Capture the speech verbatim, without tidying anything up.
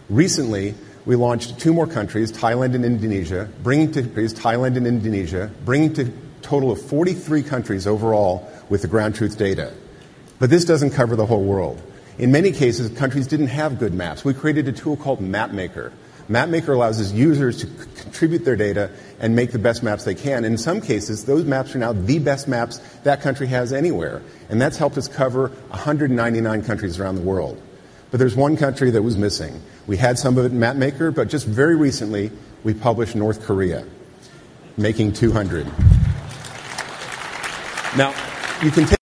Recently, we launched two more countries, Thailand and Indonesia, bringing to Thailand and Indonesia, bringing to a total of forty-three countries overall with the ground truth data. But this doesn't cover the whole world. In many cases, countries didn't have good maps. We created a tool called MapMaker. MapMaker allows its users to c- contribute their data and make the best maps they can. In some cases, those maps are now the best maps that country has anywhere. And that's helped us cover one hundred ninety-nine countries around the world. But there's one country that was missing. We had some of it in MapMaker, but just very recently, we published North Korea, making two hundred. Now, you can take